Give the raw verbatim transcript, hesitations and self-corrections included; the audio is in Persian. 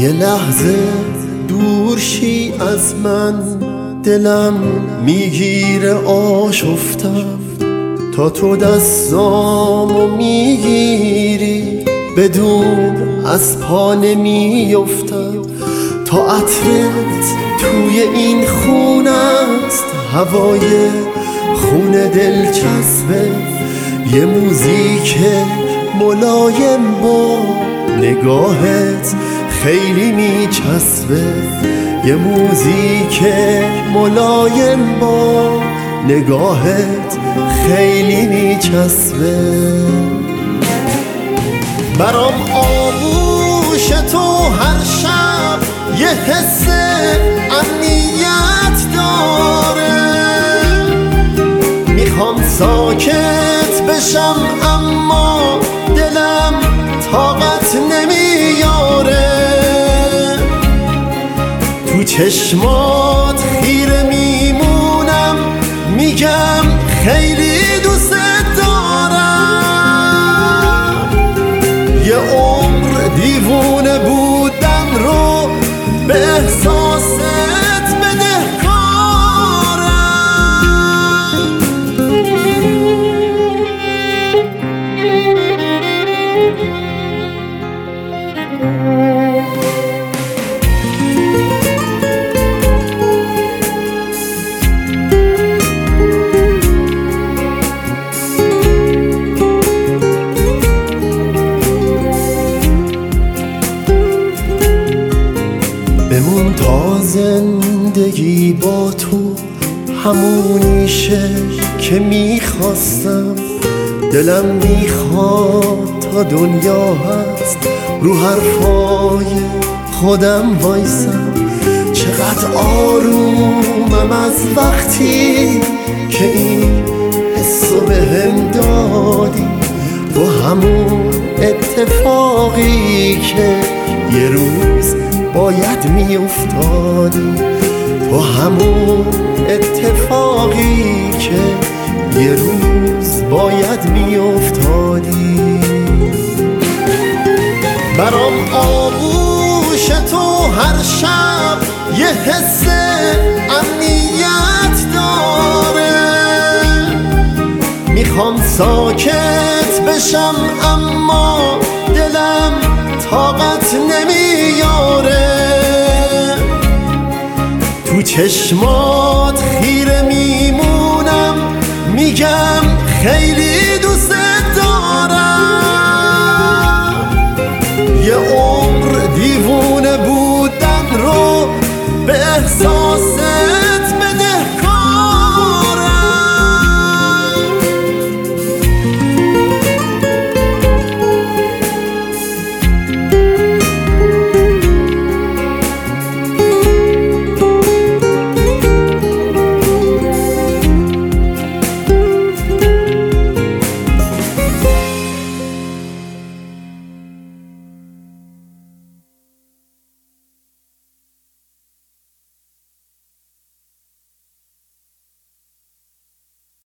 یه لحظه دور شی از من، دلم میگیره آشفتم، تا تو دستامو میگیری بدون از پا نمیفتم. تا عطرت توی این خونه است، هوای خونه دلچسبه، یه موزیک ملایم با نگاهت خیلی میچسبه، یه موزیک ملایم با نگاهت خیلی میچسبه. برام آغوش تو هر شب یه حس امنیت داره، میخوام ساکت بشم اما دلم طاقت نمیاره. تو چشمات خیره میمونم، میگم خیلی دوست دارم. یه عمر دیوونه بودن رو به احساست بدهکارم. بمون تا زندگی با تو همونیشه که میخواستم. دلم میخواد تا دنیا هست رو حرفای خودم وایسم. چقدر آرومم از وقتی که این حسو بهم دادی، با همون اتفاقی که یه روز باید می افتادی، تو همون اتفاقی که یه روز باید می افتادی. برام آغوش تو هر شب یه حس امنیت داره، میخوام ساکت بشم اما دلم طاقت نمیاره. تو چشمات خیره میمونم، میگم خیلی